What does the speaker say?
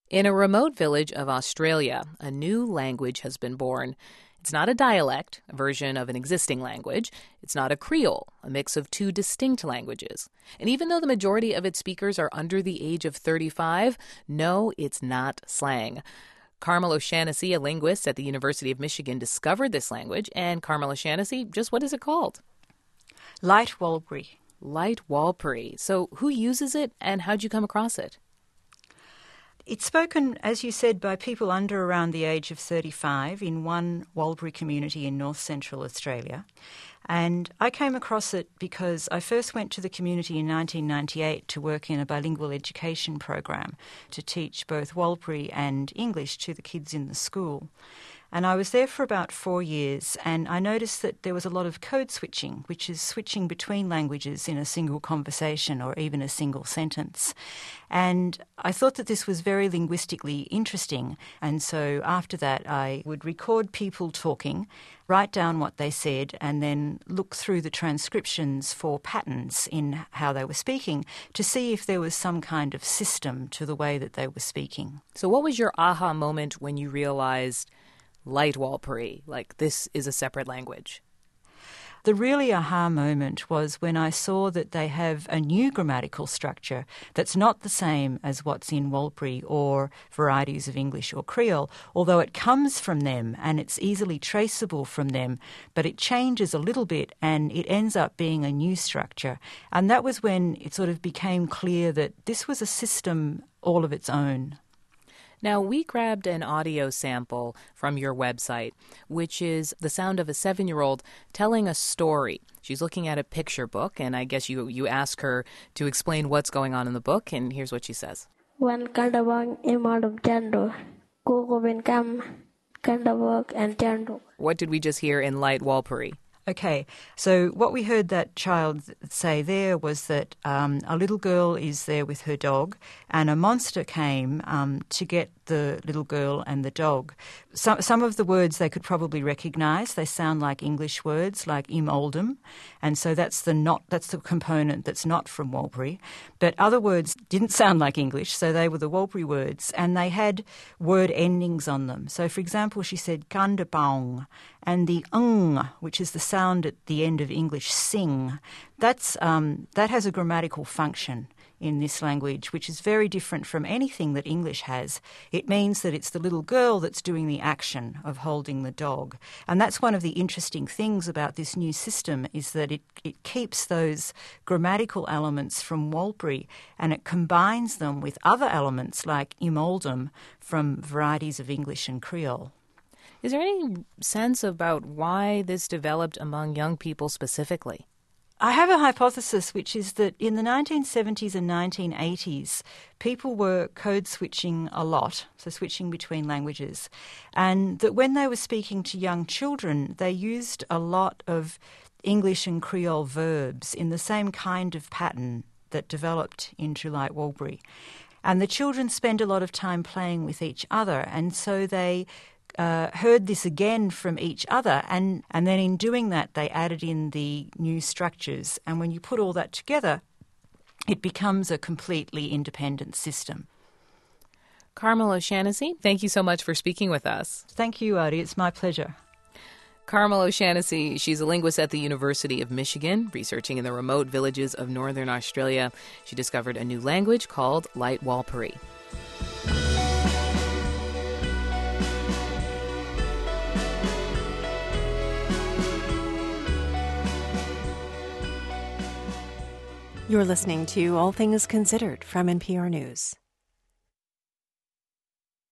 In a remote village of Australia, a new language has been born. It's not a dialect, a version of an existing language. It's not a Creole, a mix of two distinct languages. And even though the majority of its speakers are under the age of 35, no, it's not slang. Carmel O'Shannessy, a linguist at the University of Michigan, discovered this language. And Carmel O'Shannessy, just what is it called? Light Warlpiri. Light Warlpiri. So who uses it and how'd you come across it? It's spoken, as you said, by people under around the age of 35 in one Warlpiri community in north-central Australia. And I came across it because I first went to the community in 1998 to work in a bilingual education program to teach both Warlpiri and English to the kids in the school. And I was there for about 4 years, and I noticed that there was a lot of code switching, which is switching between languages in a single conversation or even a single sentence. And I thought that this was very linguistically interesting. And so after that, I would record people talking, write down what they said, and then look through the transcriptions for patterns in how they were speaking to see if there was some kind of system to the way that they were speaking. So what was your aha moment when you realized Light Warlpiri, like this is a separate language? The really aha moment was when I saw that they have a new grammatical structure that's not the same as what's in Warlpiri or varieties of English or Creole, although it comes from them and it's easily traceable from them, but it changes a little bit and it ends up being a new structure. And that was when it sort of became clear that this was a system all of its own. Now, we grabbed an audio sample from your website, which is the sound of a 7-year-old telling a story. She's looking at a picture book, and I guess you ask her to explain what's going on in the book, and here's what she says. One kandawang imadum jando, kukubin kam kandawak and jando. What did we just hear in Light Warlpiri? Okay, so what we heard that child say there was that a little girl is there with her dog and a monster came to get the little girl and the dog. Some of the words they could probably recognise. They sound like English words, like im oldham, and so that's the component that's not from Warlpiri. But other words didn't sound like English, so they were the Warlpiri words, and they had word endings on them. So, for example, she said kandapong, and the which is the sound at the end of English sing. That has a grammatical function in this language, which is very different from anything that English has. It means that it's the little girl that's doing the action of holding the dog. And that's one of the interesting things about this new system is that it keeps those grammatical elements from Warlpiri and it combines them with other elements like im oldham from varieties of English and Creole. Is there any sense about why this developed among young people specifically? I have a hypothesis, which is that in the 1970s and 1980s, people were code switching a lot, so switching between languages, and that when they were speaking to young children, they used a lot of English and Creole verbs in the same kind of pattern that developed into Light Warlpiri. And the children spend a lot of time playing with each other, and so they heard this again from each other, and then in doing that they added in the new structures, and when you put all that together it becomes a completely independent system. Carmel O'Shannessy, thank you so much for speaking with us. Thank you, Adi. It's my pleasure. Carmel O'Shannessy, she's a linguist at the University of Michigan, researching in the remote villages of northern Australia. She discovered a new language called Light Warlpiri. You're listening to All Things Considered from NPR News.